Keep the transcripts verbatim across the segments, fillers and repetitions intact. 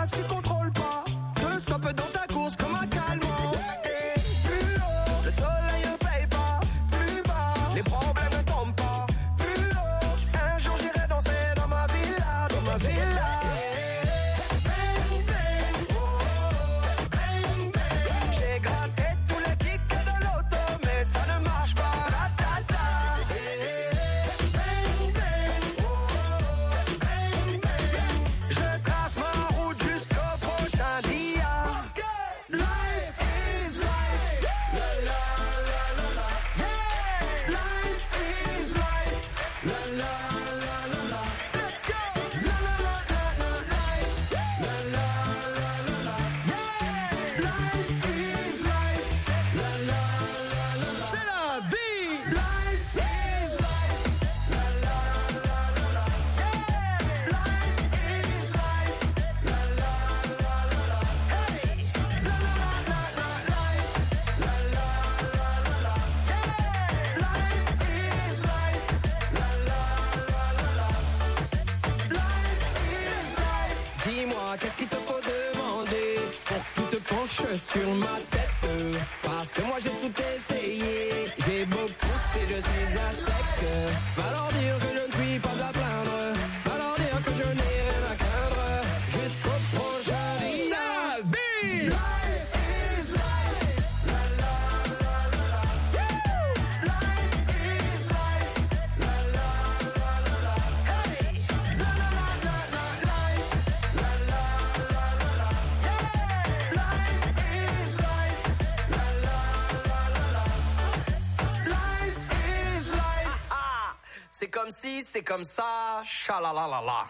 passe, tu contrôles pas. Te stoppe dans ta course comme un calmant. Et plus haut, le soleil ne paye pas. Plus bas, les problèmes ne tombent pas. Plus haut, un jour j'irai danser dans ma villa, dans ma villa. Bang, bang, oh, bang, bang. J'ai gratté tous les tickets de l'auto, mais ça ne marche pas. Ta, ta, ta. Bang, bang, oh, bang, bang. Je trace ma route jusqu'au prochain dia. Life is life. La la la la la. Yeah. Life is life. La la la la la. Let's go. La la la la la. Life. La la la la la. Yeah. Life is life. La la la la la. C'est la vie. Life is life. La la la la la. Yeah. Life is life. La la la la la. Hey. La la la la la. Life. La la la la la. Yeah. Life is life. La la la la la. Life is life. Dis-moi, qu'est-ce qu'il te faut demander pour que tu te penches sur ma tête? Parce que moi j'ai tout essayé. J'ai beau pousser, je suis à sec. Va leur dire que je ne suis pas à plaindre. Va leur dire que je n'ai rien à craindre. Jusqu'au prochain dia. La vie. Life is life. La la la la la. Woo! Life is life. La la la la la. Hey. La la la la la. Life. La la la la la. Yeah. Life is life. La la la la la. Life is life. Ah, ah. C'est comme si, c'est comme ça. Chalalalala.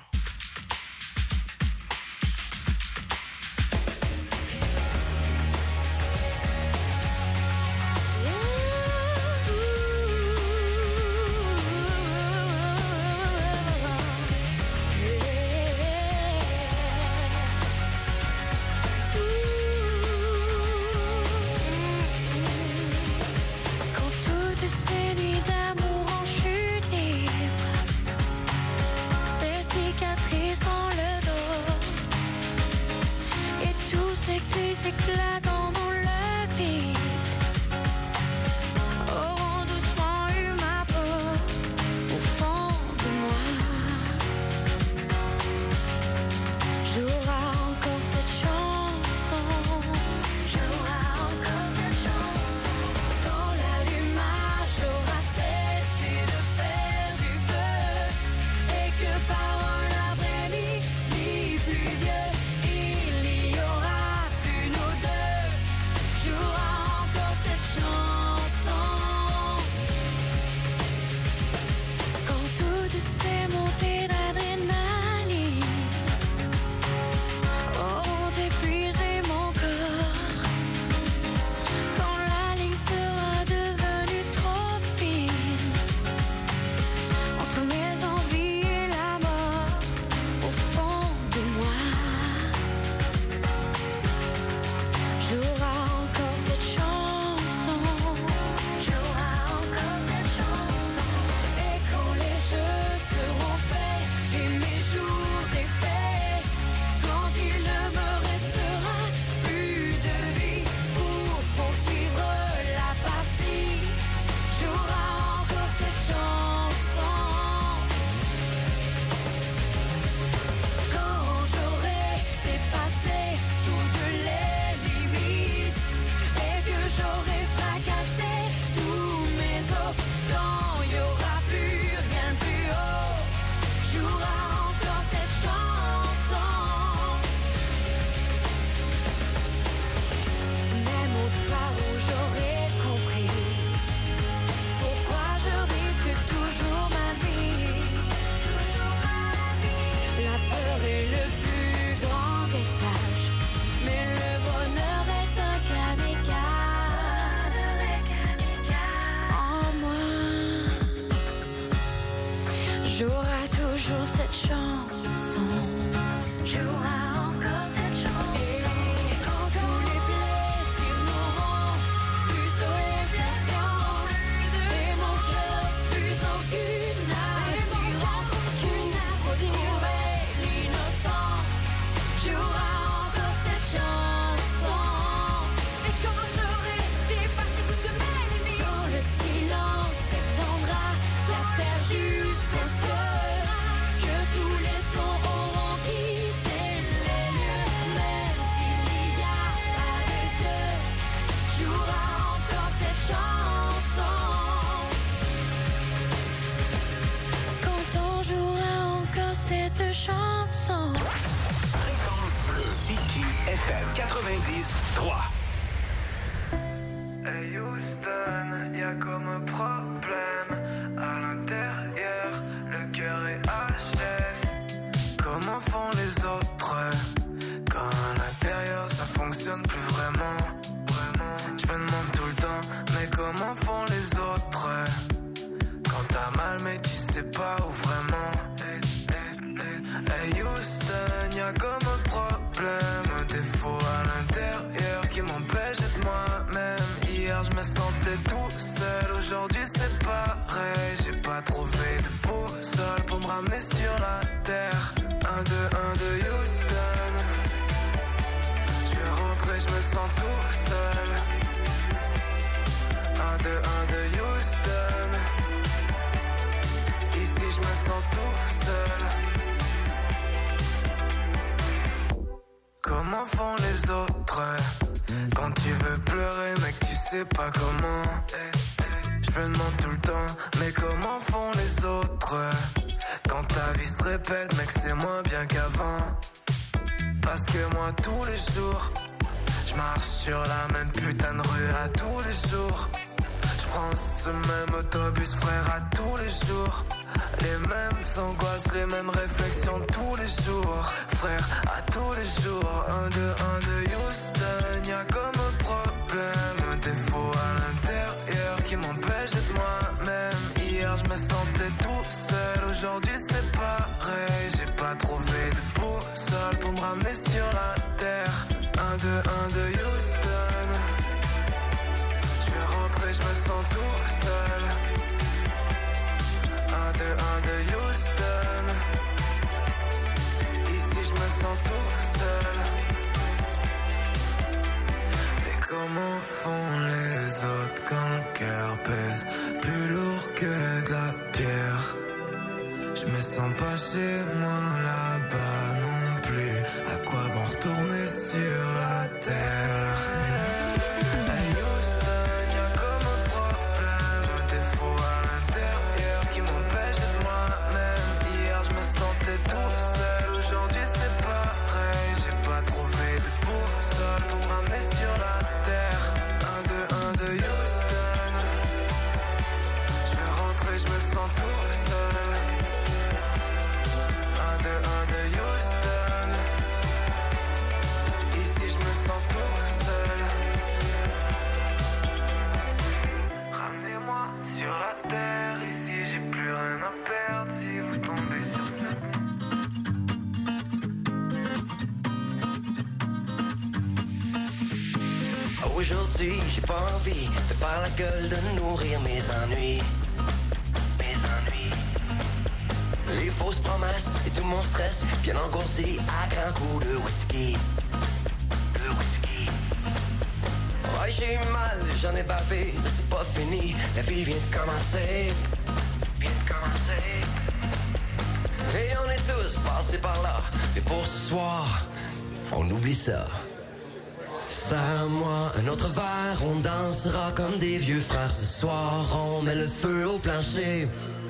Quand toutes ces nuits d'amour en chute libre, ces cicatrices F M quatre-vingt-dix trois. Hey Houston, y'a comme un problème à l'intérieur, le cœur est H S. Comment font les autres quand à l'intérieur ça fonctionne plus vraiment? Vraiment, je me demande tout le temps, mais comment font les autres quand t'as mal mais tu sais pas où vraiment? Hey, hey, hey, hey Houston, y'a comme un problème, un défaut à l'intérieur qui m'empêche d'être moi-même. Hier je me sentais tout seul, aujourd'hui c'est pareil. J'ai pas trouvé de boussole pour me ramener sur la terre. Un, deux, un, deux, Houston. Je vais rentrer, je me sens tout seul. Un, deux, un, deux, Houston. Ici je me sens tout seul. Comment font les autres quand tu veux pleurer mais que tu sais pas comment? Je me demande tout le temps, mais comment font les autres quand ta vie se répète mais que c'est moins bien qu'avant? Parce que moi tous les jours je marche sur la même putain de rue à tous les jours. Je prends ce même autobus frère à tous les jours. Les mêmes angoisses, les mêmes réflexions tous les jours. Frère, à tous les jours. Un, deux, un, deux, Houston. Y'a comme un problème, un défaut à l'intérieur qui m'empêche d'être moi-même. Hier je me sentais tout seul, aujourd'hui c'est pareil. J'ai pas trouvé de boussole pour me ramener sur la terre. Un, deux, un, deux, Houston. Je vais rentrer, je me sens tout seul. Un, deux, un, deux, Houston. Ici je me sens tout seul. Mais comment font les autres quand le cœur pèse plus lourd que de la pierre? Je me sens pas chez moi là-bas non plus. À quoi bon retourner sur la terre? Aujourd'hui, j'ai pas envie de faire la gueule, de nourrir mes ennuis. Mes ennuis. Les fausses promesses et tout mon stress bien engourdi à grands coups de whisky. De whisky. Ouais, j'ai eu mal, j'en ai bavé, mais c'est pas fini. La vie vient de commencer. Vient de commencer. Et on est tous passés par là. Mais pour ce soir, on oublie ça. Serre-moi un autre verre, on dansera comme des vieux frères ce soir, on met le feu au plancher.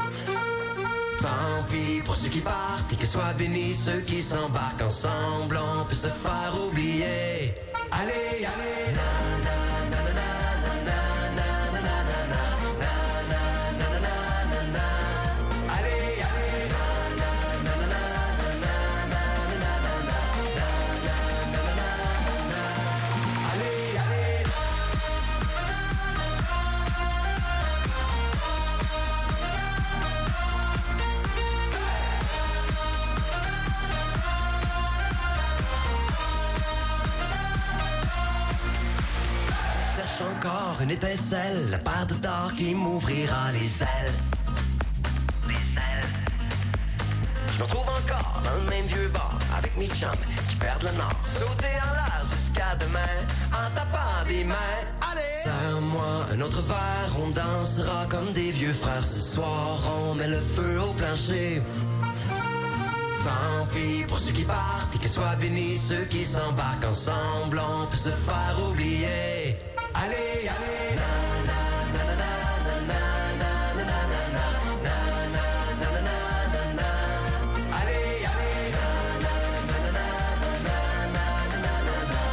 Tant pis pour ceux qui partent et que soient bénis ceux qui s'embarquent ensemble, on peut se faire oublier. Allez, allez, na na na na na na na na na na. Encore une étincelle, la paire de d'or qui m'ouvrira les ailes. Les ailes. Je me retrouve encore dans le même vieux bar avec mes chums qui perdent le nord. Sauter en l'air jusqu'à demain en tapant des mains. Allez! Serre-moi un autre verre, on dansera comme des vieux frères ce soir, on met le feu au plancher. Tant pis pour ceux qui partent et que soient bénis ceux qui s'embarquent ensemble, on peut se faire oublier. Allez, allez, na na na na na na na na na na na na na. Allez, allez, na na na na na na na na na.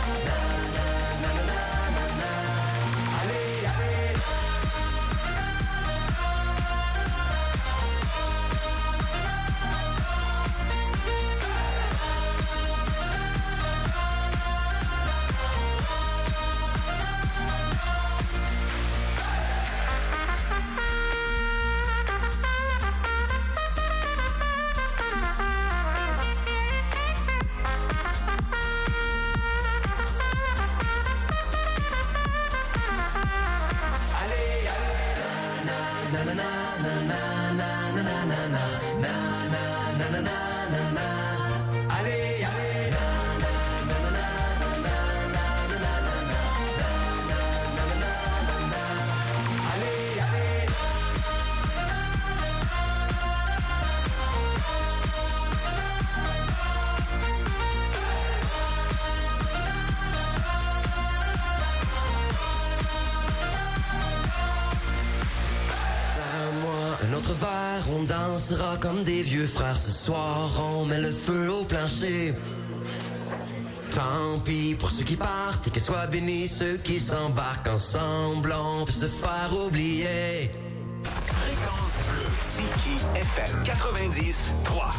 Un autre verre, on dansera comme des vieux frères. Ce soir, on met le feu au plancher. Tant pis pour ceux qui partent et que soient bénis ceux qui s'embarquent ensemble. On peut se faire oublier. Fréquence bleue, Ziki F M quatre-vingt-dix trois.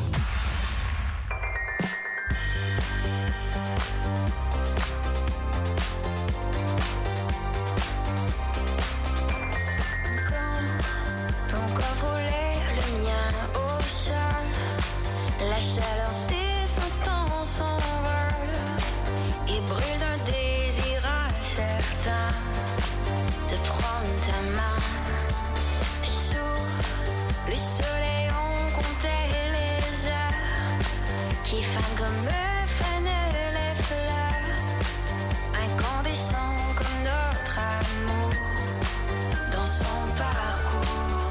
Ton corps roulait, le mien au sol. La chaleur des instants s'envole et brûle d'un désir incertain de prendre ta main. Sous le soleil, on comptait les heures qui fanent comme fanent les fleurs, incandescents comme notre amour dans son parcours.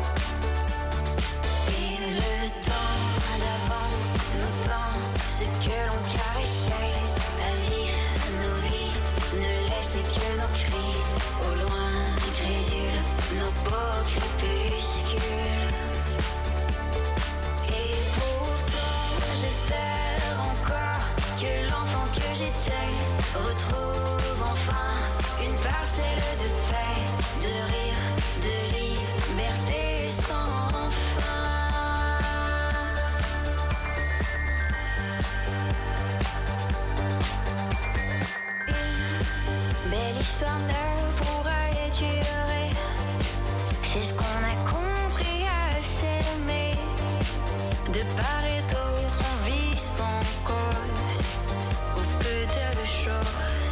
Et le temps d'avant, nos temps, ce que l'on caressait, à vif nos vies, ne laissait que nos cris, au loin incrédules, nos beaux crépuscules. Et pourtant, j'espère encore que l'enfant que j'étais retrouve enfin une parcelle de paix, de rire, de liberté sans fin. Une belle histoire ne pourra durer, c'est ce qu'on a compris à s'aimer. De part et d'autre, on vit sans cause, ou peu de choses.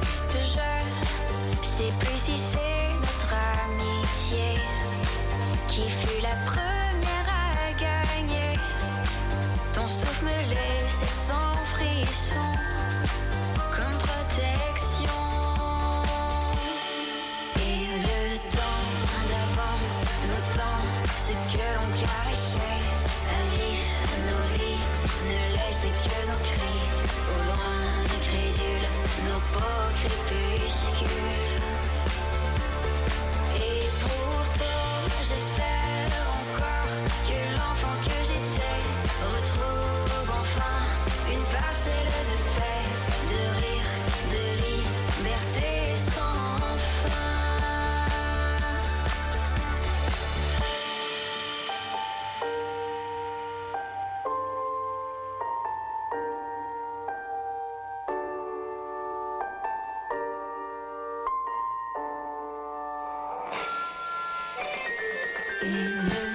Je sais plus si c'est notre amitié qui fut la première à gagner. Ton souffle me laissait sans frisson, comme protection. Et le temps d'avant, nos temps, ce que l'on caressait, à vif nos vies, ne laissait que nos cris, au loin incrédules, nos beaux crépuscules. Et pourtant, j'espère encore que l'enfant que j'étais retrouve enfin une parcelle de paix, de rire, de liberté sans fin. Et le